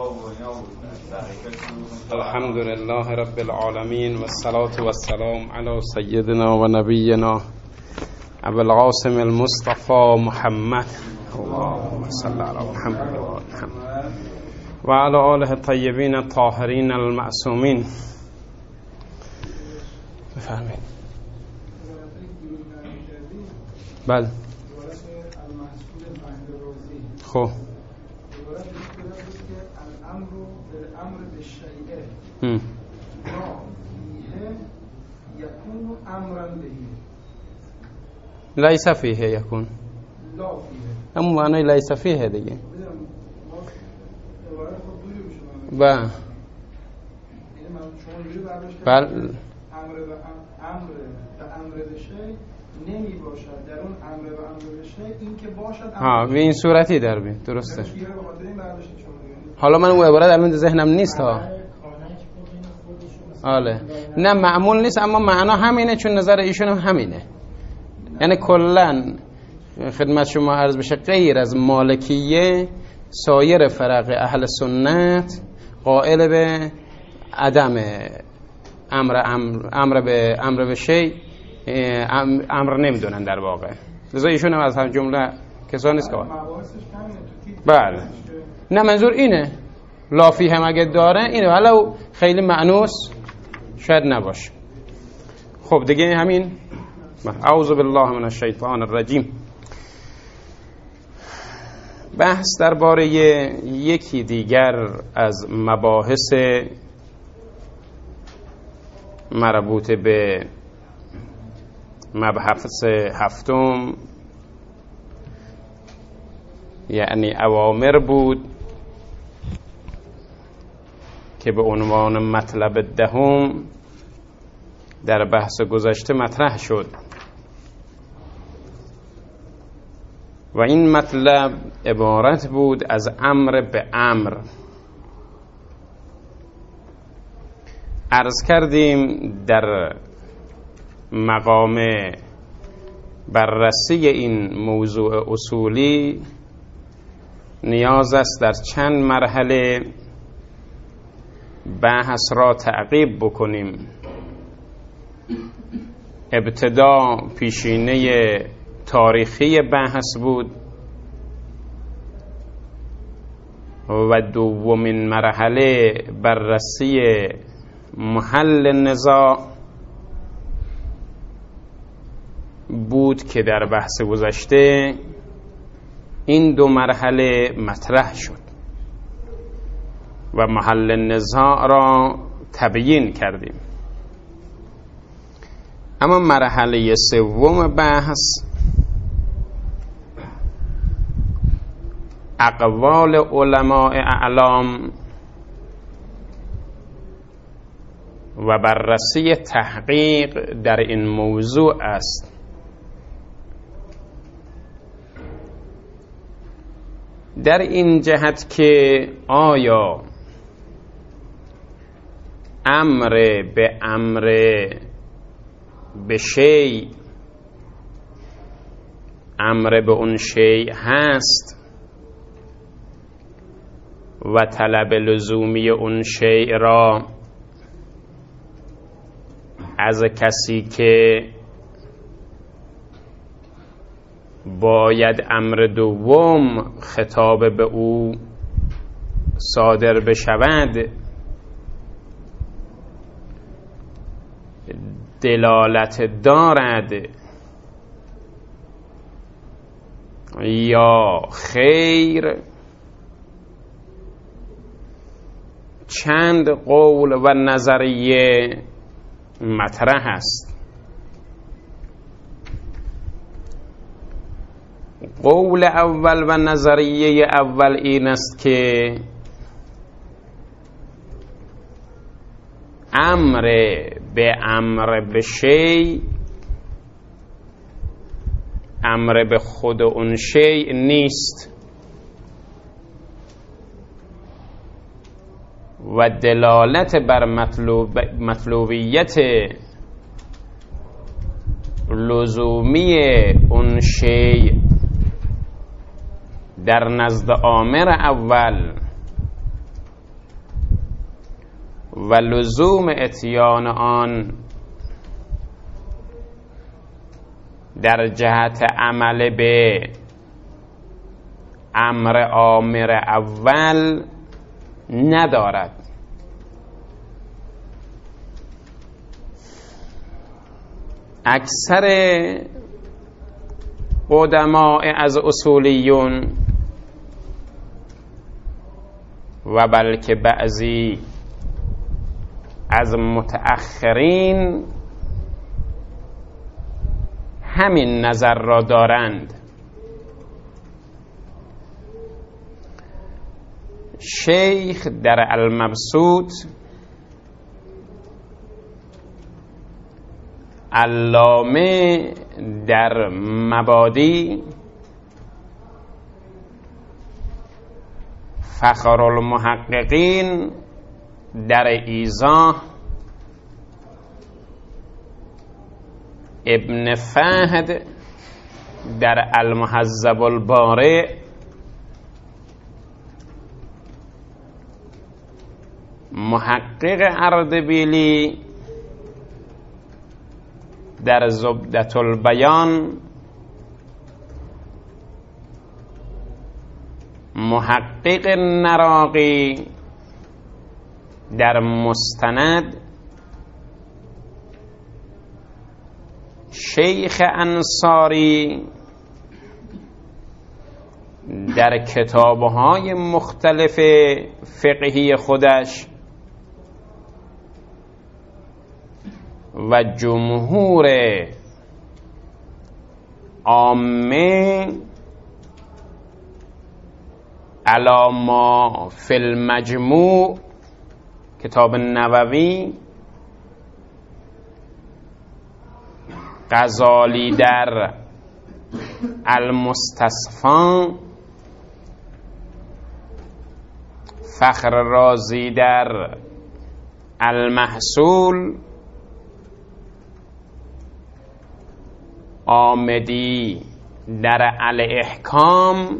الحمد لله رب العالمين والصلاة والسلام على سيدنا و نبینا ابو القاسم المصطفى محمد اللهم صل على محمد و علی آله الطیبین الطاهرین المعصومین. بفرمایید. بله خب لیس فیه یکون همون معنی لیس فیه دیگه. بله بله نمی باشد در اون امر و امر بشه این که باشد ها به این صورتی در بین درسته. حالا من اون عبارت الان ذهنم نیست ها. آله نه معمول نیست اما معنا همینه، چون نظر ایشون هم همینه. یعنی کلن خدمت شما عرض بشه غیر از مالکیه سایر فرق اهل سنت قائل به عدم امر به شیء امر نمیدونن در واقع. لذا ایشون هم از هم جمله کسانی است که بله نه منظور اینه لافی هم اگه داره اینه، ولو خیلی معنوس شاید نباشه. خب دیگه همین. اعوذ بالله من الشیطان الرجیم. بحث درباره یکی دیگر از مباحث مربوط به مبحث هفتم، یعنی اوامر بود که به عنوان مطلب دهم در بحث گذشته مطرح شد و این مطلب عبارت بود از امر به امر. عرض کردیم در مقام بررسی این موضوع اصولی نیاز است در چند مرحله بحث را تعقیب بکنیم. ابتدا پیشینه تاریخی بحث بود و دومین مرحله بررسی محل نزاع بود که در بحث گذشته این دو مرحله مطرح شد و محل نزاع را تبیین کردیم. اما مرحله سوم بحث اقوال علماء اعلام و بررسی تحقیق در این موضوع است. در این جهت که آیا امر به شیء امر به اون شیء هست و طلب لزومی اون شیء را از کسی که باید امر دوم خطاب به او صادر بشود دلالت دارد یا خیر؟ چند قول و نظریه مطرح است. قول اول و نظریه اول این است که امر به شیء امر به خود اون شیء نیست و دلالت بر مطلوبیت لزومی اون شیء در نزد آمر اول و لزوم اتیان آن در جهت عمل به امر آمر اول ندارد. اکثر قدماء از اصولیون و بلکه بعضی از متأخرین همین نظر را دارند. شیخ در المبسوط، علامه در مبادی، فخر المحققین در ایضاح، ابن فهد در المهذب البارع، محقق اردبیلی در زبدة البیان، محقق نراقی در مستند، شیخ انصاری در کتابهای مختلف فقهی خودش و جمهور عامه علی ما فی المجموع، کتاب نووی، غزالی در المستصفا، فخر رازی در المحصول، آمدی در الاحکام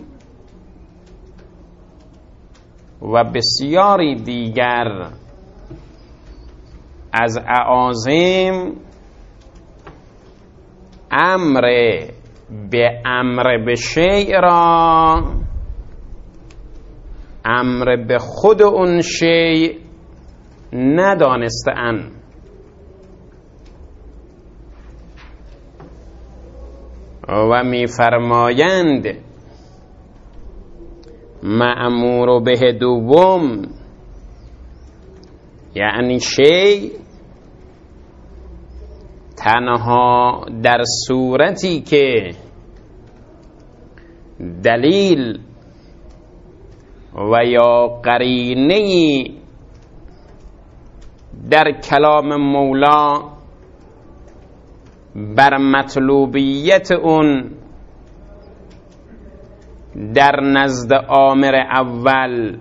و بسیاری دیگر از اعاظم امر به شیء را امر به خود اون شیء ندانسته‌اند. و می‌فرمایند مأمور به دوم یعنی شیء تنها در صورتی که دلیل و یا قرینه‌ای در کلام مولا بر مطلوبیت اون در نزد آمر اول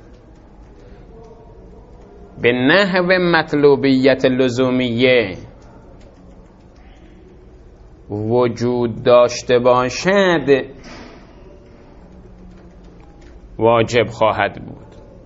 به نحو مطلوبیت لزومیه وجود داشته باشد واجب خواهد بود.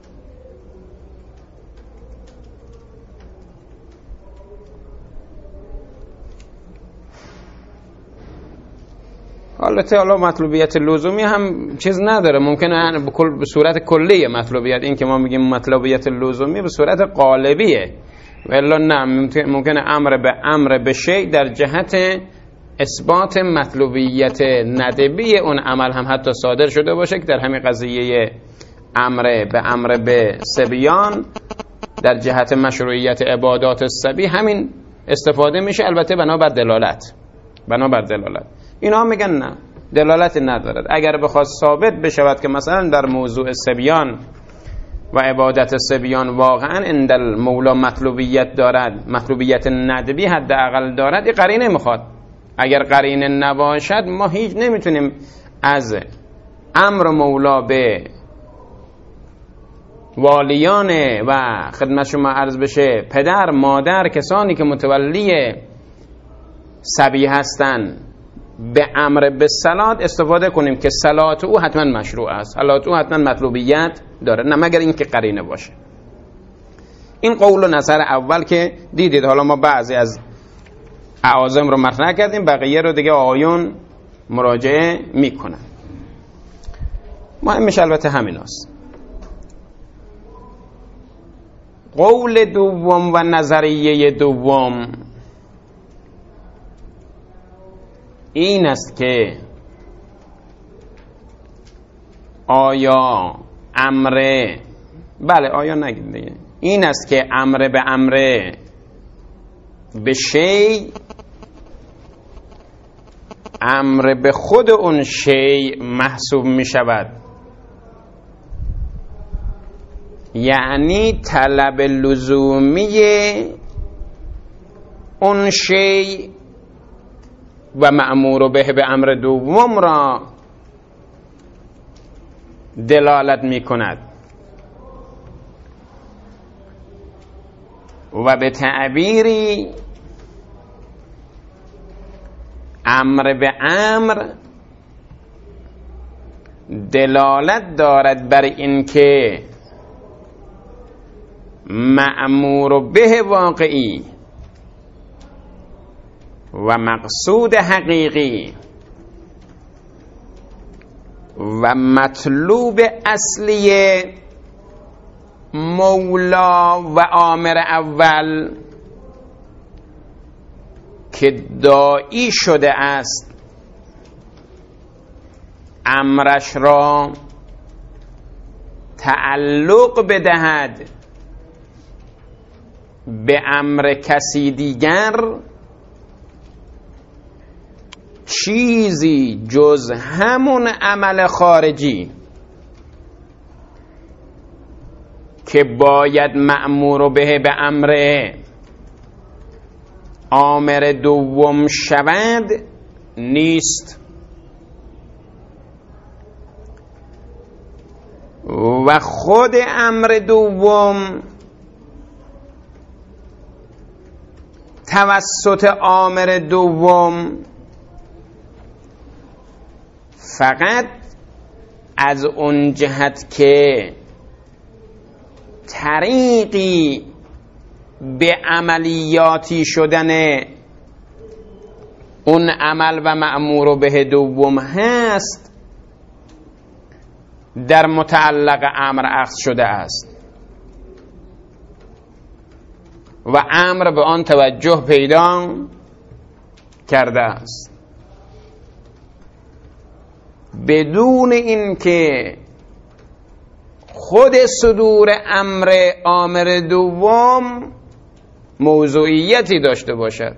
حالا مطلوبیت لزومی هم چیز نداره، ممکنه به صورت کلیه مطلوبیت، این که ما میگیم مطلوبیت لزومی به صورت قالبیه، ولی نه، ممکنه امر به شیء در جهت اثبات مطلوبیت ندبی اون عمل هم حتی صادر شده باشه، که در همین قضیه امر به صبیان در جهت مشروعیت عبادات الصبی همین استفاده میشه، البته بنابر دلالت. اینا میگن نه، دلالت ندارد. اگر بخواد ثابت بشود که مثلا در موضوع صبیان و عبادت صبیان واقعا عند المولا مطلوبیت دارد، مطلوبیت ندبی حداقل دارد، این قرینه میخواد. اگر قرینه نباشد ما هیچ نمیتونیم از امر مولا به والیان و خدمت شما عرض بشه پدر، مادر، کسانی که متولی صبی هستن به امر به صلات استفاده کنیم که صلات او حتما مشروع است، صلات او حتما مطلوبیت داره، نه مگر اینکه قرینه باشه. این قول و نظر اول که دیدید. حالا ما بعضی از اعاظم رو مطرح کردیم، بقیه رو دیگه آقایون مراجعه میکنن. مهمش البته همین است. قول دوم و نظریه دوم این است که آیا امر، بله آیا نگید دیگه، این است که امر به امر به شی، امر به خود اون شی محسوب می شود. یعنی طلب لزومی اون شی و مأمور به امر دوم را دلالت می کند و به تعبیری امر به امر دلالت دارد بر این که مأمور به واقعی و مقصود حقیقی و مطلوب اصلی مولا و آمر اول که داعی شده است امرش را تعلق بدهد به امر کسی دیگر، چیزی جز همون عمل خارجی که باید مأمور به امر آمر دوم شود نیست. و خود امر دوم توسط آمر دوم فقط از اون جهت که طریقی به عملیاتی شدن اون عمل و مأمور به دوم هست در متعلق امر اخذ شده است و امر به آن توجه پیدا کرده است، بدون اینکه خود صدور امر آمر دوم موضوعیتی داشته باشد.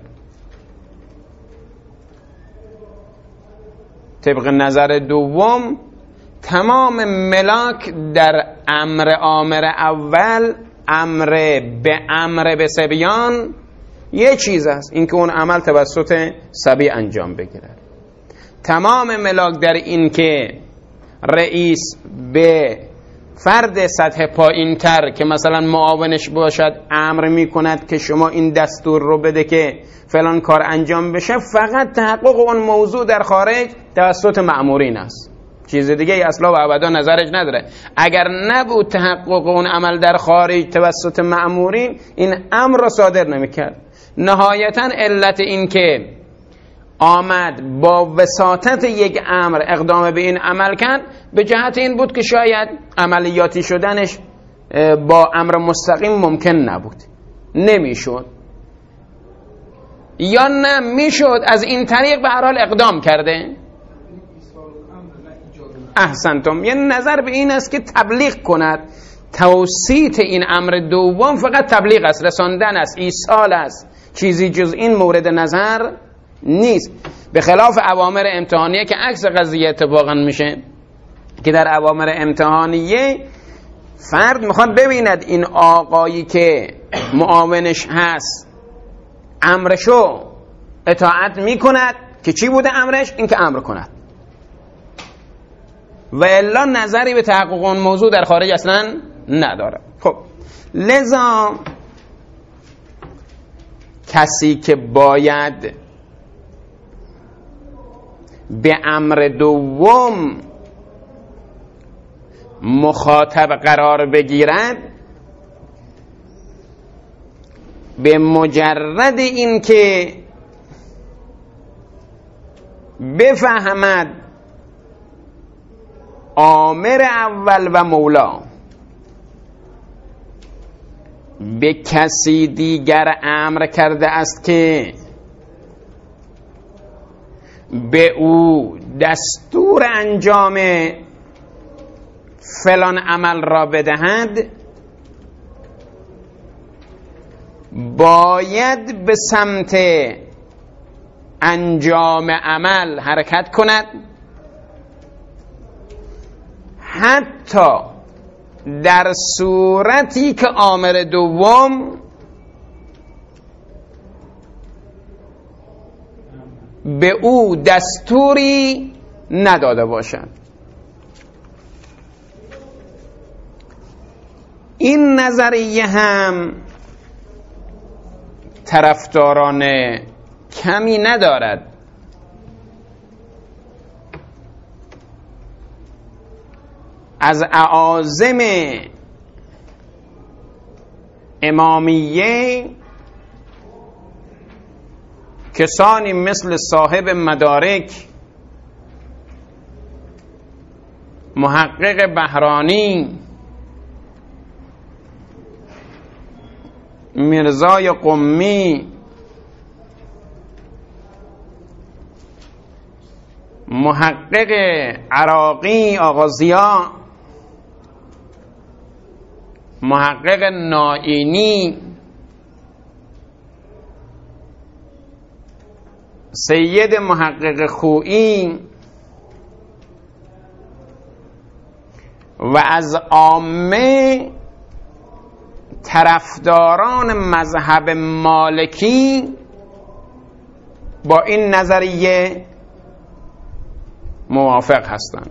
طبق نظر دوم تمام ملاک در امر آمر اول، امر به صبیان یه چیز است، اینکه اون عمل توسط صبی انجام بگیرد. تمام ملاک در این که رئیس به فرد سطح پایین تر که مثلا معاونش باشد امر می کند که شما این دستور رو بده که فلان کار انجام بشه، فقط تحقق اون موضوع در خارج توسط مأمورین است، چیز دیگه ای اصلا و ابدا نظرش نداره. اگر نبود تحقق اون عمل در خارج توسط مأمورین، این امر را صادر نمی‌کرد. نهایتا علت این که آمد با وساطت یک امر اقدام به این عمل کرد به جهت این بود که شاید عملیاتی شدنش با امر مستقیم ممکن نبود، نمیشد، یا نه میشد از این طریق به هر حال اقدام کرده. احسنتم. یعنی نظر به این است که تبلیغ کند. توسیط این امر دوم فقط تبلیغ است، رساندن است، ایصال است، چیزی جز این مورد نظر نیست. به خلاف اوامر امتحانیه که عکس قضیه اتفاقا میشه، که در اوامر امتحانیه فرد میخواد ببیند این آقایی که معاونش هست امرشو اطاعت میکند که چی بوده امرش؟ این که امر کند، و الا نظری به تحقق اون موضوع در خارج اصلا نداره. خب لذا کسی که باید به امر دوم مخاطب قرار بگیرد به مجرد این که بفهمد آمر اول و مولا به کسی دیگر امر کرده است که به او دستور انجام فلان عمل را بدهد، باید به سمت انجام عمل حرکت کند، حتی در صورتی که آمر دوم به او دستوری نداده باشد. این نظریه هم طرفداران کمی ندارد. از اعاظم امامیه کسانی مثل صاحب مدارک محقق بهرانی، میرزای قمی، محقق عراقی آقا ضیا، محقق نائینی، سید محقق خویی و از عامه طرفداران مذهب مالکی با این نظریه موافق هستند.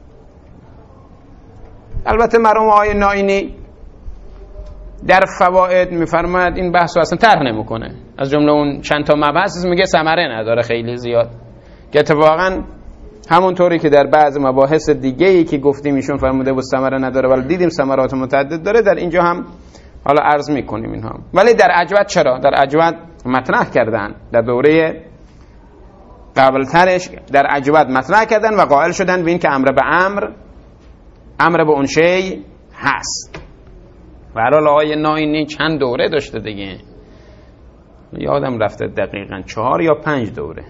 البته مرحوم آقای نائینی در فواید میفرماید این بحث رو اصلا طرح نمیکنه، از جمله اون چند تا مبحث میگه ثمره نداره خیلی زیاد، که اتفاقا همونطوری که در بعض مباحث دیگه‌ای که گفتیم ایشون فرموده بود ثمره نداره ولی دیدیم ثمرات متعدد داره، در اینجا هم حالا عرض میکنیم اینها. ولی در اجود چرا؟ در اجود مطرح کردن، در دوره قبلترش در اجود مطرح کردن و قائل شدن به این که امر به امر به اون شی هست. و حالا آقای نائینی چند دوره داشته دیگه، یادم رفته دقیقاً 4 یا 5 دوره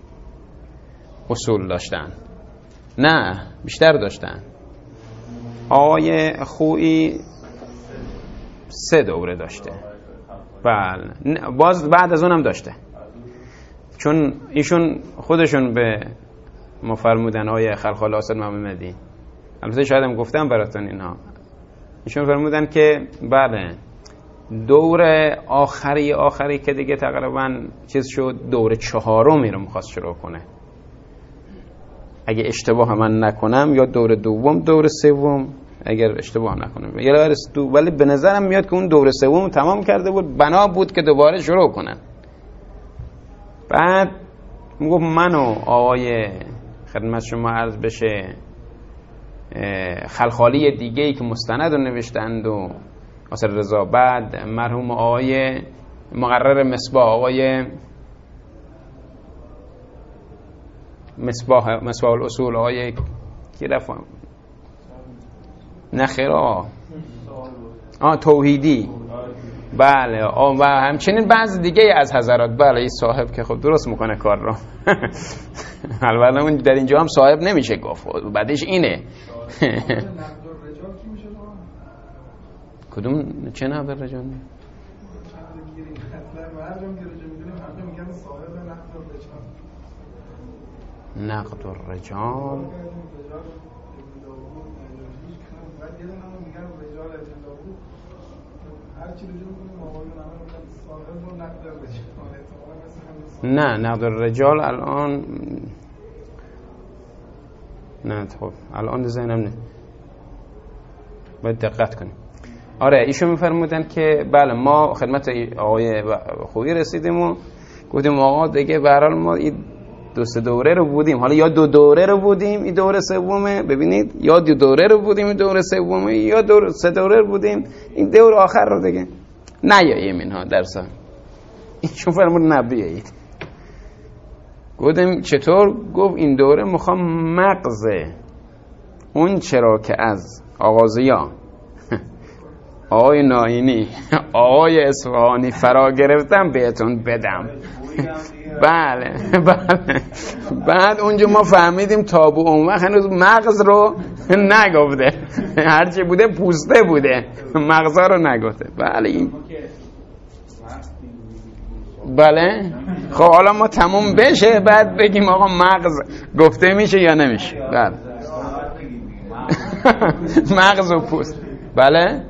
اصول داشتن، نه بیشتر داشتن. آقای خویی 3 دوره داشته، بله باز بعد از اونم داشته، چون ایشون خودشون به مفرمودن آقای خلخال آسد محمدی، البته شاید هم گفتم براتون اینها، ایشون فرمودن که بله دور آخری که دیگه تقریبا چیز شد، دور 4 رو میخواست شروع کنه اگه اشتباه من نکنم، یا دور دوم دور سوم اگر اشتباه نکنم، ولی به نظرم میاد که اون دور سوم تمام کرده بود، بنا بود که دوباره شروع کنن. بعد میگفت من و آقای خدمت شما عرض بشه خلخالی دیگه ای که مستند رو نوشتند و ناصر رضا، بعد مرحوم آقای مقرر مصباح، آقای مصباح الاصول، آقای کی رفتم نخیرا توحیدی، بله و همچنین بعض دیگه از حضرات، بله این صاحب که خب درست میکنه کار رو البته اون در اینجا هم صاحب نمیشه گفت، بعدش اینه کدوم چه نقد الرجال؟ نقد الرجال نه نقد الرجال الان نه، خب الان ذهنم نه، باید دقت کنیم. آره ایشون میفرمودن که بله ما خدمت آقای خویی رسیدیم و گفتیم آقا دیگه به هر حال ما این 2 دوره رو بودیم، حالا یا 2 دوره رو بودیم این دوره سومه، ببینید یا 2 دوره رو بودیم این دوره سومه، یا 3 دوره رو بودیم این دوره آخر رو دیگه نیاییم اینها درسا ایشون فرمود نبیایید. گفتم چطور؟ گفت این دوره میخوام مغز اون چرا که از آغازیا آقای ناینی آقای اصفهانی فرا گرفتم بهتون بدم. بله بله. بعد اونجا ما فهمیدیم تابو اون وقت هنوز مغز رو نگفته، هرچی بوده پوسته بوده، مغزا رو نگفته. بله این بله. خب حالا ما تموم بشه بعد بگیم آقا مغز گفته میشه یا نمیشه. بله مغز و پوست. بله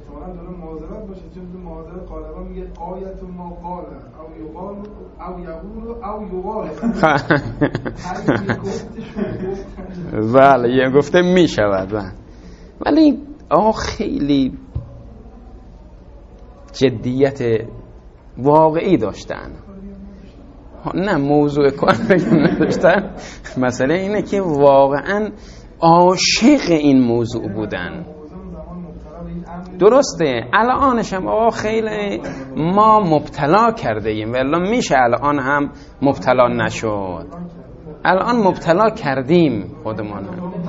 بله یه گفته می شود. ولی آقا خیلی جدیت واقعی داشتن، نه موضوع کار نداشتن. مسئله اینه که واقعا عاشق این موضوع بودن. درسته الانش هم آقا خیلی ما مبتلا کرده ایم، ولی میشه الان هم مبتلا نشد. الان مبتلا کردیم خودمان.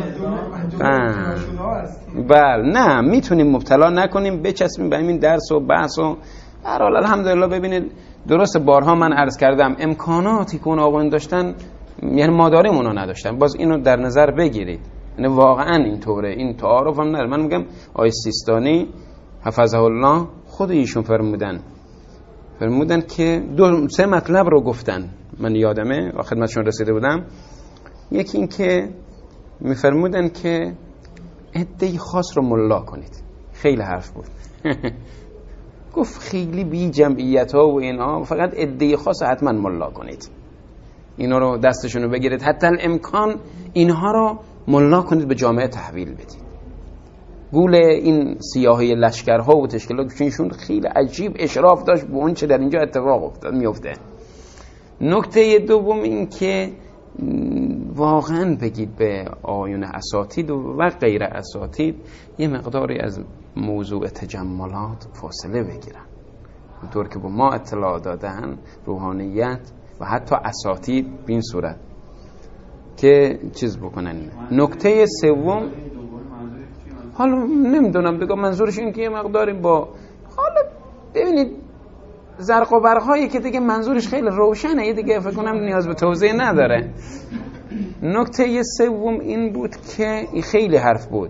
بله نه میتونیم مبتلا نکنیم، بچسبیم به همین درس و بحث و هر حال الحمدلله. ببینید درست بارها من عرض کردم امکاناتی که اون آقایون داشتن یعنی ما داریم اونا نداشتن، باز اینو در نظر بگیرید. یعنی واقعا اینطوره، این تعارف هم نداره. من میگم آقای سیستانی حفظه الله خود ایشون فرمودن که 2-3 مطلب رو گفتن، من یادمه و خدمتشون رسیده بودم. یکی این که میفرمودن که عده‌ای خاص رو ملا کنید. خیلی حرف بود. گفت خیلی بی جمعیت ها و اینا، فقط عده‌ای خاص حتما ملا کنید، اینا رو دستشون رو بگیرید، حتی الامکان اینها رو ملا کنید به جامعه تحویل بدید. گول این سیاهی لشکرها و تشکیلاتشون خیلی عجیب اشراف داشت به اون چه در اینجا اتفاق میفته. نکته دوم این که واقعا بگید به آیون اساتید و غیر اساتید یه مقداری از موضوع تجملات فاصله بگیرن، اونطور که با ما اطلاع دادن روحانیت و حتی اساتید به این صورت که چیز بکنن. نکته سوم حالا نمیدونم بگم منظورش این که یه مقداری با حالا ببینید زرق و برق‌هایی که دیگه منظورش خیلی روشنه، یه دیگه فکر کنم نیاز به توضیح نداره. نکته سوم این بود که خیلی حرف بود،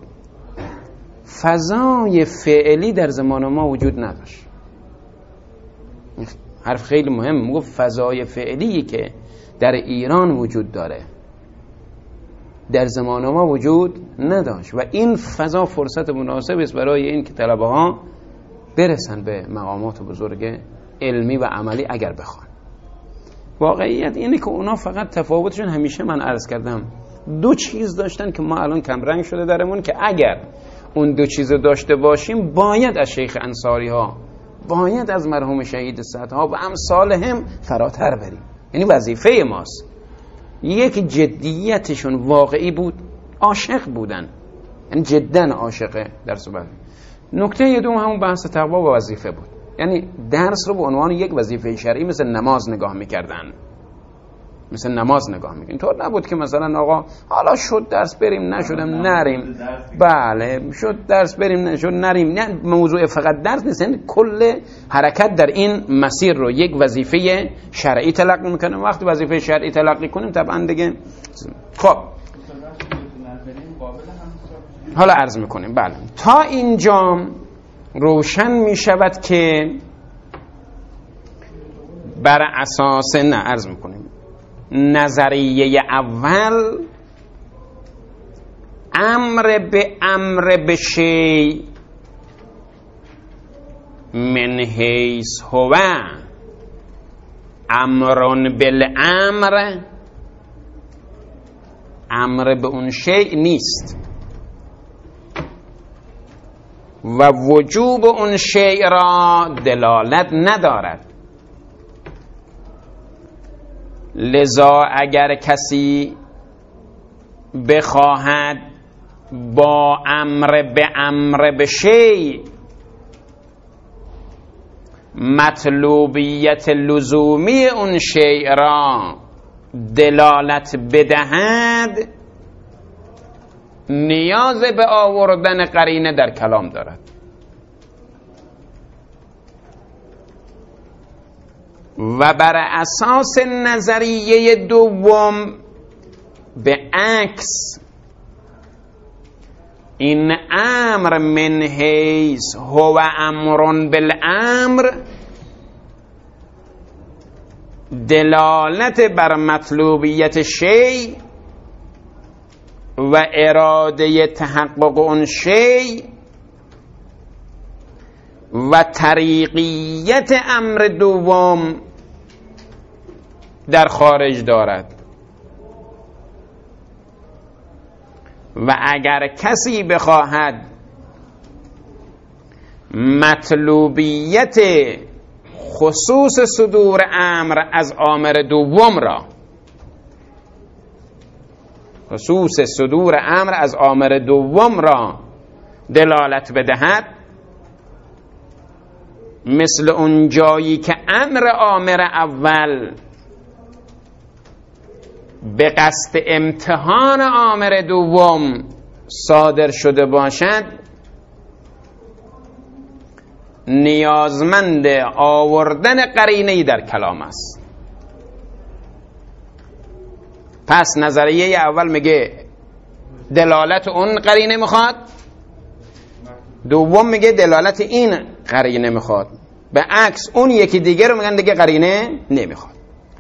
فضای فعلی در زمان ما وجود نداشت. حرف خیلی مهم، میگفت فضای فعلی که در ایران وجود داره در زمان ما وجود نداشت و این فضا فرصت مناسب است برای این که طلبه ها برسن به مقامات بزرگ علمی و عملی اگر بخوان. واقعیت اینه که اونا فقط تفاوتشون همیشه من عرض کردم 2 چیز داشتن که ما الان کم رنگ شده درمون، که اگر اون 2 چیز داشته باشیم باید از شیخ انصاری ها، باید از مرحوم شهید صدها و امثالهم فراتر بریم. یعنی وظیفه ماست. یکی جدیتشون واقعی بود، عاشق بودن، یعنی جدا عاشقه در صحبت. نکته دوم همون بحث تقوا و وظیفه بود، یعنی درس رو به عنوان یک وظیفه شرعی مثل نماز نگاه میکردن، مثل نماز نگاه میکنن. اینطور نبود که مثلا آقا حالا شد درس بریم، نشدم نریم. بله شد درس بریم، نشد نریم. نه، موضوع فقط درس نیست، یعنی کل حرکت در این مسیر رو یک وظیفه شرعی تلقی میکنیم. وقتی وظیفه شرعی تلقی کنیم طبعا دیگه خب حالا عرض میکنیم. بله تا اینجا روشن میشود که بر اساس عرض میکنیم نظریه اول امر به شی من حیث هو امرون بالامر، امر به اون شی نیست و وجوب اون شی را دلالت ندارد. لذا اگر کسی بخواهد با امر به شی مطلوبیت لزومی اون شیء را دلالت بدهد نیاز به آوردن قرینه در کلام دارد. و بر اساس نظریه دوم به عکس این امر من حیث هو امر بالامر دلالت بر مطلوبیت شیء و اراده تحقق اون شیء و طریقیت امر دوم در خارج دارد. و اگر کسی بخواهد مطلوبیت خصوص صدور امر از آمر دوم را دلالت بدهد، مثل اون جایی که امر آمر اول به قصد امتحان آمر دوم صادر شده باشد، نیازمند آوردن قرینه‌ای در کلام است. پس نظریه اول میگه دلالت اون قرینه میخواد، دوم میگه دلالت این قرینه میخواد، به عکس اون یکی دیگه رو میگن دیگه قرینه نمیخواد.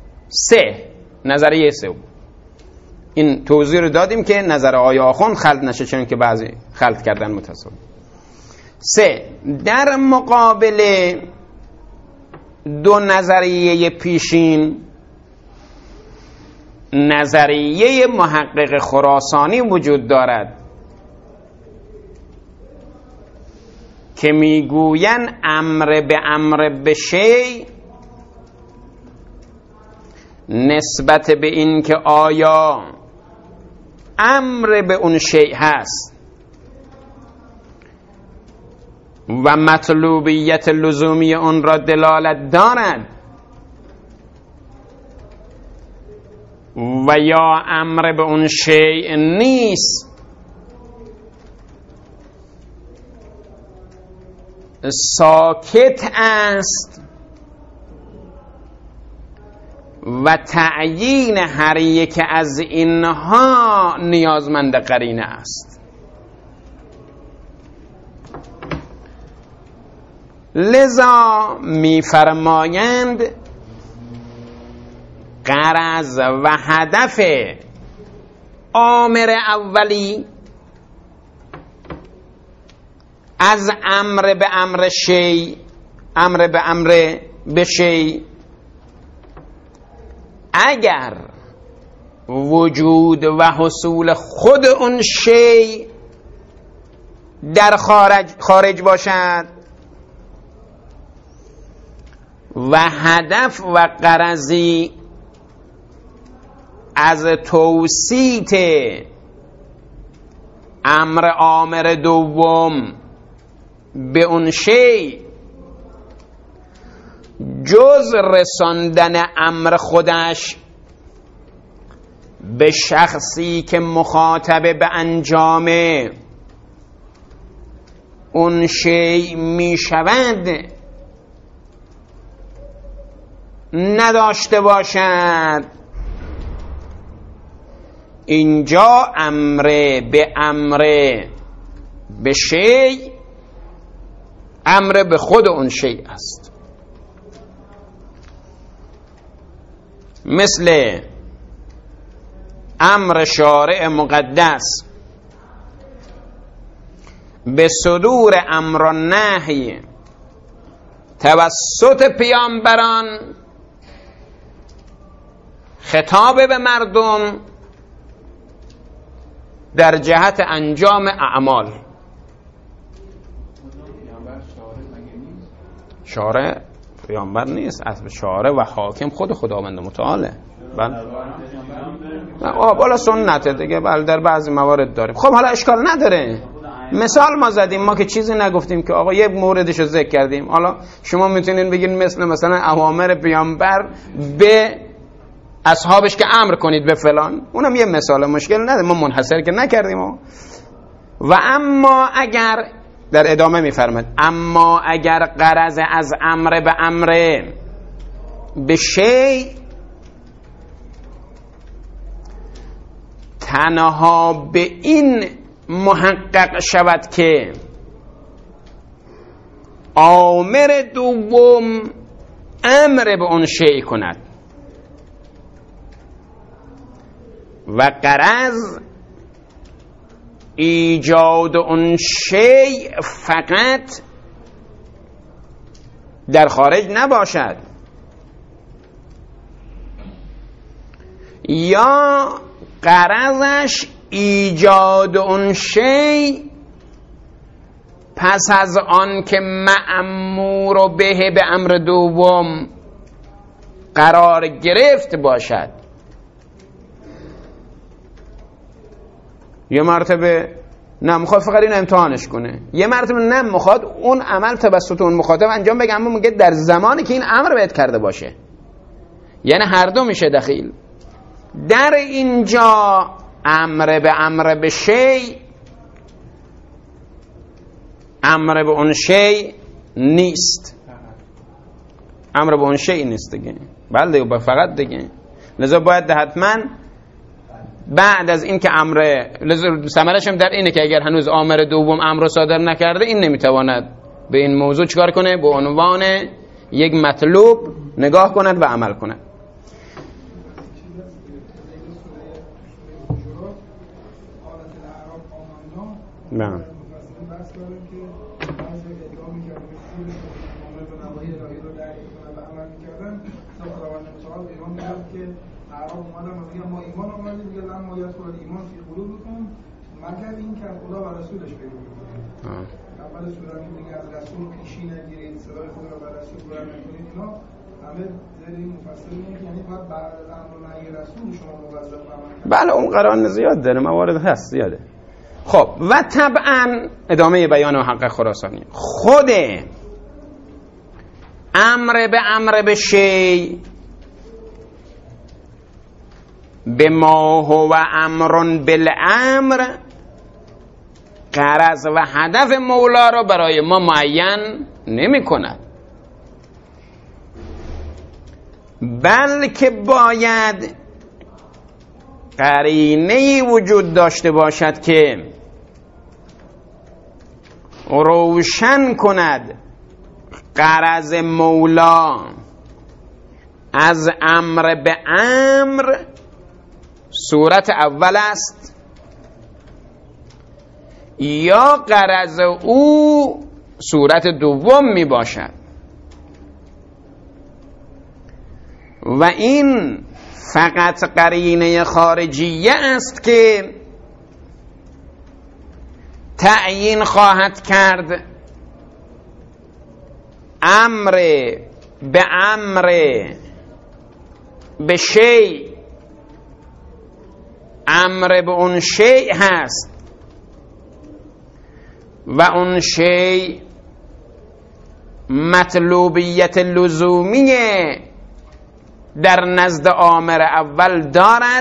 نظریه سوم. این توضیح رو دادیم که نظر آقای آخوند خلط نشه، چون که بعضی خلط کردن متصل. 3. در مقابل دو نظریه پیشین، نظریه محقق خراسانی وجود دارد که میگوین امر به شیء نسبت به این که آیا امر به اون شیء هست و مطلوبیت لزومی اون را دلالت دارد و یا امر به اون شیء نیست، ساکت است و تعیین هر یک از اینها نیازمند قرینه است. لذا می‌فرمایند غرض و هدف آمر اولی از امر به امر شیء، امر به امر به شیء، اگر وجود و حصول خود اون شیء در خارج باشد و هدف و غرضی از توسیط امر آمر دوم به اون شیء جز رساندن امر خودش به شخصی که مخاطب به انجام اون شیء می شود نداشته باشد، اینجا امر به شیء امر به خود اون شیء است. مثل امر شارع مقدس به صدور امر و نهی توسط پیامبران خطاب به مردم در جهت انجام اعمال. شارع پیامبر نیست، اصل شارع و حاکم خود خداوند متعاله. بله بالا سنته دیگه، بله در بعضی موارد داریم. خب حالا اشکال نداره، مثال ما زدیم، ما که چیزی نگفتیم که آقا یه موردش رو ذکر کردیم. حالا شما میتونین بگین مثلا اوامر پیامبر به اصحابش که امر کنید به فلان، اونم یه مثال، مشکل نداره، ما منحصر که نکردیم. و اما اگر در ادامه میفرماد اما اگر غرض از امر به امر به شیء تنها به این محقق شود که آمر دوم امر به اون شیء کند و غرض ایجاد اون شیء فقط در خارج نباشد، یا غرضش ایجاد اون شیء پس از آن که مأمور به امر دوم قرار گرفت باشد. یه مرتبه نه میخواد فقط این امتحانش کنه، یه مرتبه نه میخواد اون عمل توسط اون مخاطب انجام بگه، اما میگه در زمانی که این امر بهت کرده باشه. یعنی هر دو میشه دخیل. در اینجا امر به امر به شیء امر به اون شیء نیست، امر به اون شیء نیست دیگه. بله دیگه، فقط دیگه. لذا باید حتما بعد از این که امر، ثمرش هم در اینه که اگر هنوز آمر دوم امر صادر نکرده، این نمیتواند به این موضوع چیکار کنه؟ به عنوان یک مطلوب نگاه کند و عمل کند. نه ما ایمان آمدیم میگه لما یدخل ایمان فی قلوبکم مگر این که خدا و رسولش پیدا کنید. اول سوره میگه از رسول پیشی نگیرید، صدای خدا و رسول بلند نکنید. اینا همه زیر این مفصل میگه، یعنی باید بعد از امر و نهی رسول شما موظف عمل کنید. بله اون قرآن زیاد داره، موارد هست زیاده. خب و طبعا ادامه بیان و حق خراسانی، خود امر به امر به شیء به ما هو امر بالامر غرض و هدف مولا را برای ما معین نمی کند، بلکه باید قرینه‌ای وجود داشته باشد که روشن کند غرض مولا از امر به امر صورت اول است یا غرض او صورت دوم می باشد. و این فقط قرینه خارجیه است که تعیین خواهد کرد امر به امر به شیء امر به اون شیء هست و اون شیء مطلوبیت لزومی در نزد آمر اول دارد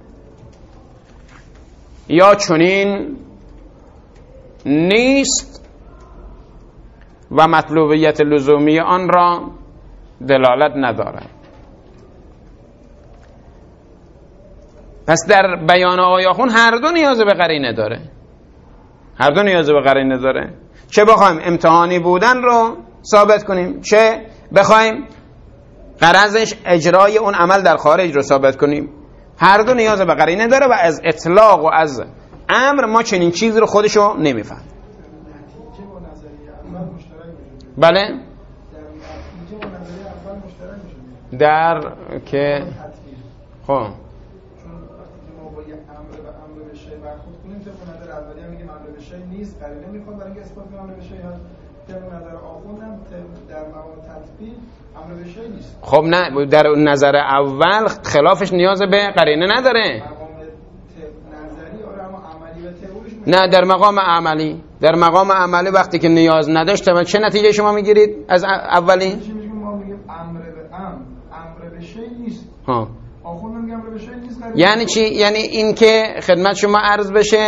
یا چنین نیست و مطلوبیت لزومی آن را دلالت ندارد. پس در بیان آیاخون هر دو نیاز به قرینه داره، هر دو نیاز به قرینه داره. چه بخوایم امتحانی بودن رو ثابت کنیم، چه بخوایم غرضش اجرای اون عمل در خارج رو ثابت کنیم، هر دو نیاز به قرینه داره و از اطلاق و از امر ما چنین چیزی رو خودشو نمیفهم. بله در که خب برخورد کنیم طبق نظر اولی هم میگیم امر به شیء نیست، قرینه میخواد برای اینکه اثبات کنه امر به شیء هست. طبق نظر آخوند هم در مقام تطبیق امر به شیء نیست. خب نه، در نظر اول خلافش نیاز به قرینه نداره. مقام نظری آره، اما عملی و تئوریش نه، در مقام عملی، در مقام عملی وقتی که نیاز نداشت چه نتیجه شما میگیرید از اولی؟ ما میگیم امر به امر به شی نیست. آخوند میگم امر به شی نیست. یعنی چی؟ یعنی این که خدمت شما عرض بشه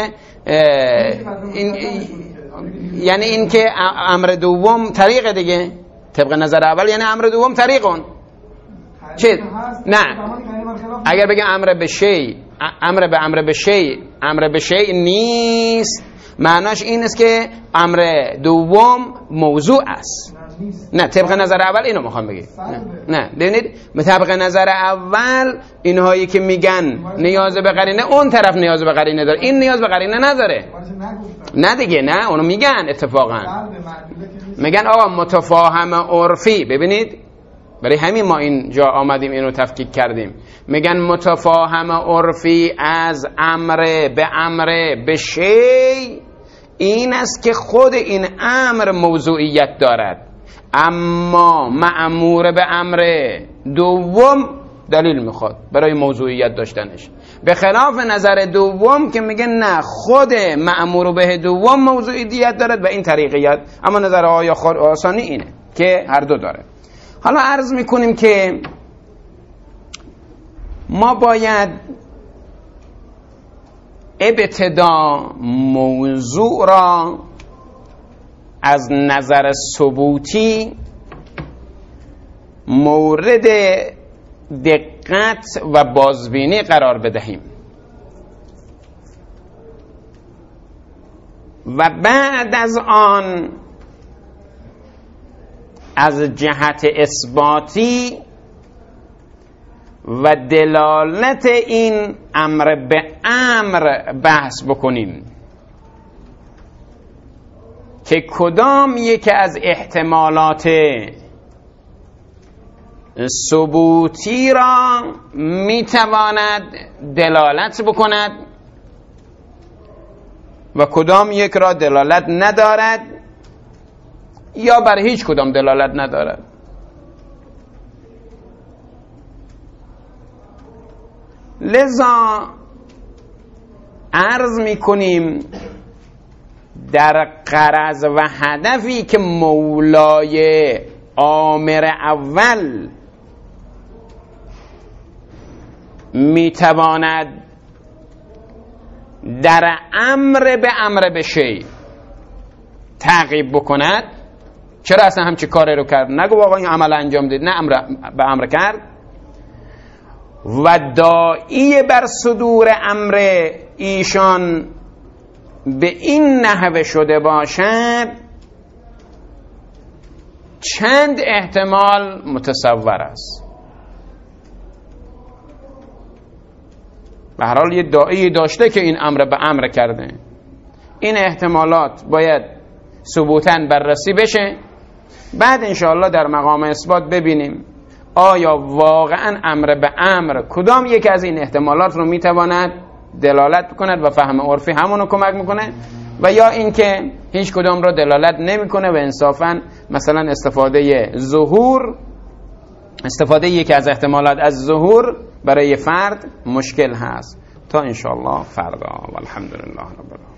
یعنی این که امر دوم طریق دیگه طبق نظر اول، یعنی امر دوم طریقون چه؟ نه اگر بگم امر به شی، امر به شی نیست، معناش این است که امر دوم موضوع است. نه طبق نظر اول اینو میخوام بگم. نه ببینید طبق نظر اول اینهایی که میگن نیاز به قرینه، اون طرف نیاز به قرینه داره، این نیاز به قرینه نداره. نه دیگه، نه اونو میگن اتفاقا میگن آقا متفاهم عرفی. ببینید برای همین ما اینجا آمدیم اینو تفکیک کردیم. میگن متفاهم عرفی از امر به شی این است که خود این امر موضوعیت دارد، اما مأمور به امر دوم دلیل میخواد برای موضوعیت داشتنش، به خلاف نظر دوم که میگه نه خود مأمور به دوم موضوعیت دارد و این طریقیت. اما نظر آقای خراسانی اینه که هر دو داره. حالا عرض میکنیم که ما باید ابتدا موضوع را از نظر ثبوتی مورد دقت و بازبینی قرار بدهیم و بعد از آن از جهت اثباتی و دلالت این امر به امر بحث بکنیم که کدام یک از احتمالات ثبوتی را میتواند دلالت بکند و کدام یک را دلالت ندارد یا بر هیچ کدام دلالت ندارد. لذا عرض میکنیم در غرض و هدفی که مولای آمر اول میتواند در امر به شی تعقیب بکند. چرا اصلا همچه کاری رو کرد؟ نگو واقعا این عمل انجام دید، نه امر به امر کرد. و داعی بر صدور امر ایشان به این نحوه شده باشد چند احتمال متصور است. به هر حال یه داعی داشته که این امر به امر کرده. این احتمالات باید ثبوتاً بررسی بشه، بعد انشاءالله در مقام اثبات ببینیم آیا واقعا امر به امر کدام یک از این احتمالات رو میتواند دلالت کند و فهم عرفی همونو کمک میکنه و یا اینکه هیچ کدام رو دلالت نمیکنه و انصافا مثلا استفاده یکی از احتمالات از ظهور برای فرد مشکل هست. تا انشاءالله فردا والحمدلله رب العالمین.